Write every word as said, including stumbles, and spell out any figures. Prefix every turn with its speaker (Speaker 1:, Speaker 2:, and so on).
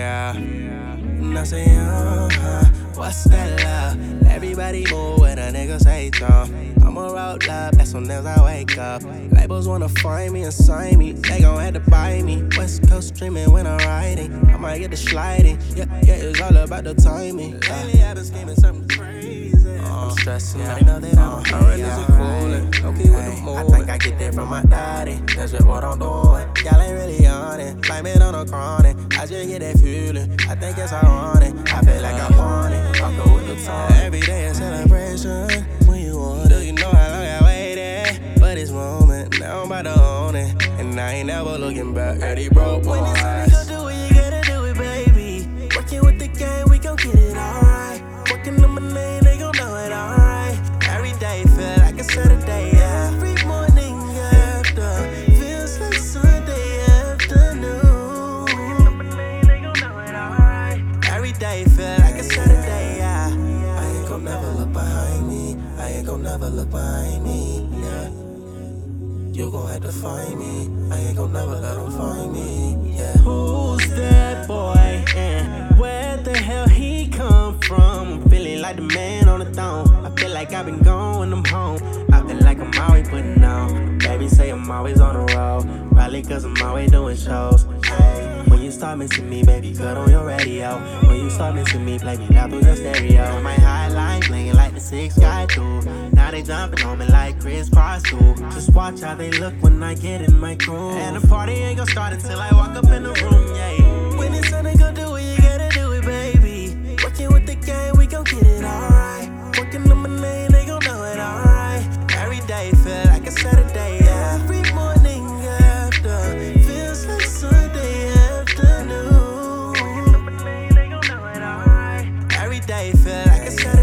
Speaker 1: Yeah. And I say, uh-huh, what's that love? Everybody move when a nigga say so. I'ma roll up as soon as I wake up. Labels wanna find me and sign me, they gon' have to buy me. West Coast streaming when I'm riding, I might get the sliding. Yeah, yeah, it's all about the timing. Lately I've been scheming something crazy. I'm stressing, I know that I'm a hurry, is it coolin'? Okay with the move. I think I get that from my daddy, that's just what I'm doing. Y'all ain't really on it, blame it on the chronic. I just get that feeling, I think it's ironic. I feel like I want it, I go with the time. Every day a celebration, when you want it. You know how long I waited for this moment, now I'm about to own it. And I ain't never looking back at these broke boys. When it's time to go do it, you gotta do it, baby. Working with the game, we gon' get it alright. Working on my name, they gon' know it alright. Every day feel like a Saturday, every morning after feels like Sunday afternoon. Working on my name, they gon' know it alright. Every day feel like a Saturday, yeah. I ain't gon' never look behind me. I ain't gon' never look behind me, yeah. You gon' have to find me. I ain't gon' never let them find me, yeah.
Speaker 2: Who's that boy and where the hell he come from? I'm feeling like the man on the throne. I feel like I've been gone when I'm home. I feel like I'm always putting on. Baby say I'm always on the road, probably cause I'm always doing shows. Hey, when you start missing me, baby, cut on your radio. When you start missing me, play me loud through your stereo. My highline playing like the six guy do. Now they jumping on me like Chris Cross do. Just watch how they look when I get in my groove. And the party ain't gon' start until I walk up in the room, yeah.
Speaker 1: When it's time to go do it, you gotta do it, baby. Working with the game, we gon' get it alright. Working on my name, they gon' know it alright. Every day feel like a Saturday, yeah. Every morning after feels like Sunday afternoon. Working on my name, they gon' know it alright. Every day feel like a Saturday.